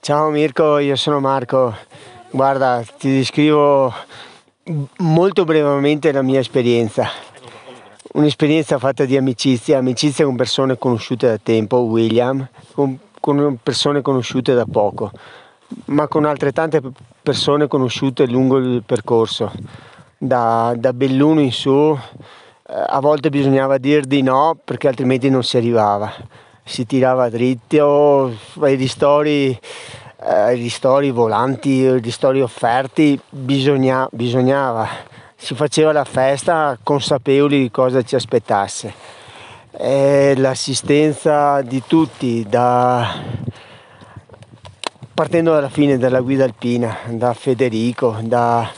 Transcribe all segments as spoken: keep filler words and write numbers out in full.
Ciao Mirko, io sono Marco. Guarda, ti descrivo molto brevemente la mia esperienza. Un'esperienza fatta di amicizia, amicizia con persone conosciute da tempo, William, con, con persone conosciute da poco, ma con altrettante persone conosciute lungo il percorso. Da, da Belluno in su, eh, a volte bisognava dir di no perché altrimenti non si arrivava. Si tirava dritto, ai ristori, eh, ai ristori volanti, ai ristori offerti, bisogna, bisognava. Si faceva la festa consapevoli di cosa ci aspettasse. E l'assistenza di tutti, da, partendo dalla fine della guida alpina, da Federico, da,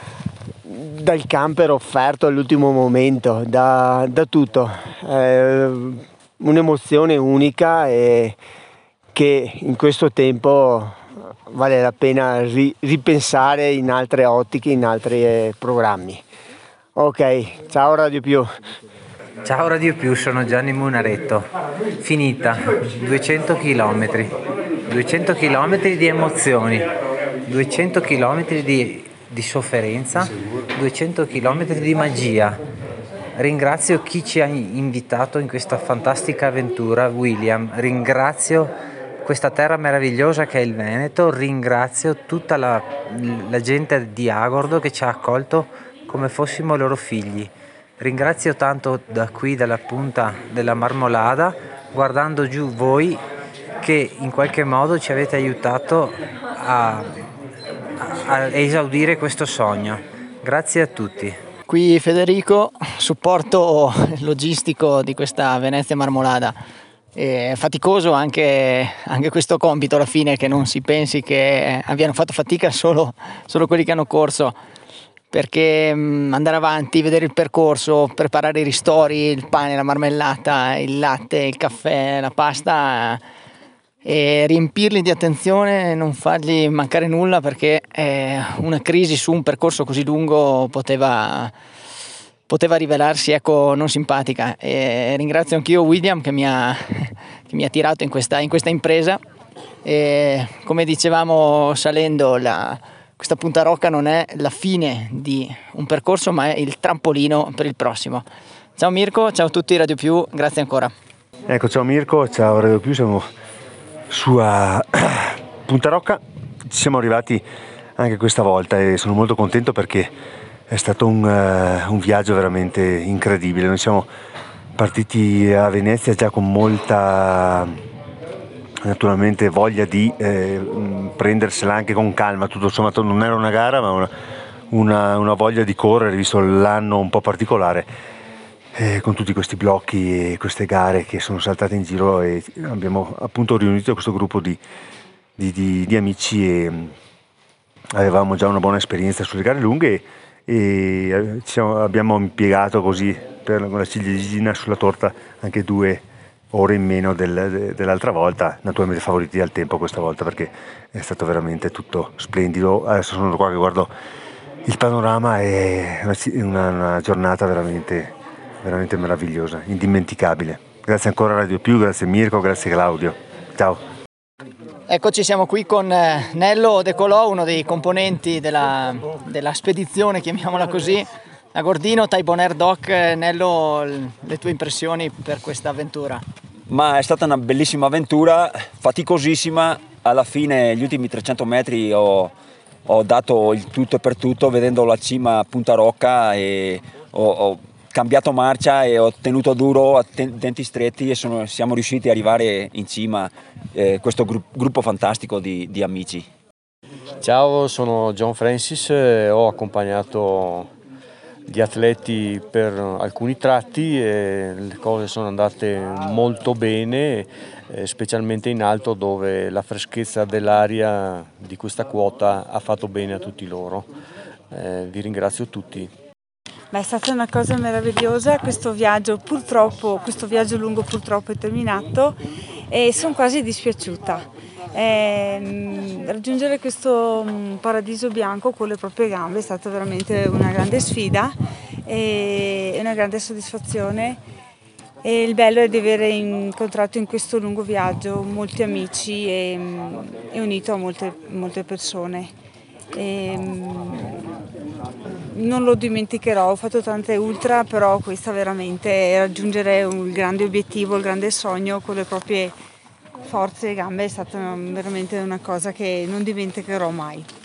dal camper offerto all'ultimo momento, da, da tutto. Eh, un'emozione unica e che in questo tempo vale la pena ri- ripensare in altre ottiche, in altri eh, programmi. Ok, ciao Radio Più. Ciao Radio Più, sono Gianni Munaretto. Finita, duecento chilometri, duecento chilometri di emozioni, duecento chilometri di, di sofferenza, duecento chilometri di magia. Ringrazio chi ci ha invitato in questa fantastica avventura, William. Ringrazio questa terra meravigliosa che è il Veneto. Ringrazio tutta la, la gente di Agordo che ci ha accolto come fossimo loro figli. Ringrazio tanto da qui, dalla punta della Marmolada, guardando giù voi che in qualche modo ci avete aiutato a, a esaudire questo sogno. Grazie a tutti. Qui Federico, supporto logistico di questa Venezia Marmolada. È faticoso anche, anche questo compito alla fine, che non si pensi che abbiano fatto fatica solo, solo quelli che hanno corso, perché andare avanti, vedere il percorso, preparare i ristori, il pane, la marmellata, il latte, il caffè, la pasta, e riempirli di attenzione, non fargli mancare nulla, perché eh, una crisi su un percorso così lungo poteva, poteva rivelarsi, ecco, non simpatica. E ringrazio anch'io William che mi ha, che mi ha tirato in questa, in questa impresa. E come dicevamo salendo, la, questa Punta Rocca non è la fine di un percorso, ma è il trampolino per il prossimo. Ciao Mirko, ciao a tutti Radio Più, grazie ancora. Ecco, ciao Mirko, ciao Radio Più, siamo su a Punta Rocca, ci siamo arrivati anche questa volta e sono molto contento perché è stato un, uh, un viaggio veramente incredibile. Noi siamo partiti a Venezia già con molta, naturalmente, voglia di eh, prendersela anche con calma. Tutto sommato non era una gara, ma una, una, una voglia di correre, visto l'anno un po' particolare. Eh, con tutti questi blocchi e queste gare che sono saltate in giro, e abbiamo appunto riunito questo gruppo di, di, di, di amici e avevamo già una buona esperienza sulle gare lunghe e ci siamo, abbiamo impiegato così per la ciliegina sulla torta anche due ore in meno del, de, dell'altra volta, naturalmente favoriti dal tempo questa volta perché è stato veramente tutto splendido. Adesso sono qua che guardo il panorama, è una, una giornata veramente veramente meravigliosa, indimenticabile. Grazie ancora a Radio Più, grazie Mirko, grazie Claudio. Ciao. Eccoci, siamo qui con Nello De Colò, uno dei componenti della, della spedizione, chiamiamola così, a Gordino, Taiboner Doc. Nello, le tue impressioni per questa avventura? Ma è stata una bellissima avventura, faticosissima. Alla fine, gli ultimi trecento metri ho, ho dato il tutto e per tutto, vedendo la cima a Punta Rocca, e ho, ho cambiato marcia e ho tenuto duro a denti stretti e sono, siamo riusciti ad arrivare in cima, eh, questo gru- gruppo fantastico di, di amici. Ciao, sono John Francis, eh, ho accompagnato gli atleti per alcuni tratti e le cose sono andate molto bene, eh, specialmente in alto, dove la freschezza dell'aria di questa quota ha fatto bene a tutti loro. Eh, vi ringrazio tutti. Beh, è stata una cosa meravigliosa, questo viaggio purtroppo, questo viaggio lungo purtroppo è terminato e sono quasi dispiaciuta. Eh, raggiungere questo paradiso bianco con le proprie gambe è stata veramente una grande sfida e una grande soddisfazione. E il bello è di aver incontrato in questo lungo viaggio molti amici e, e unito a molte, molte persone. E, non lo dimenticherò, ho fatto tante ultra, però questa veramente è raggiungere un grande obiettivo, il grande sogno con le proprie forze e gambe è stata veramente una cosa che non dimenticherò mai.